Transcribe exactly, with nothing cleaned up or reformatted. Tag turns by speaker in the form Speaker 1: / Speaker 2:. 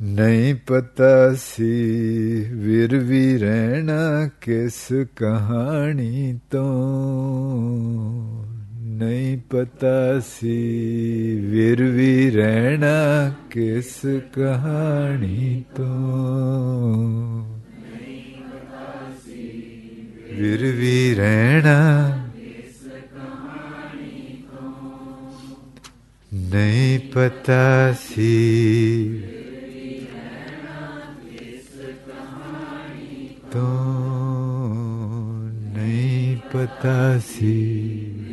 Speaker 1: नहीं पता सी विर भी रहना किस कहानी तो, नहीं पता सी विर भी रहना किस कहानी तो, विर भी रहना नहीं पता सी, तो नहीं पता सी।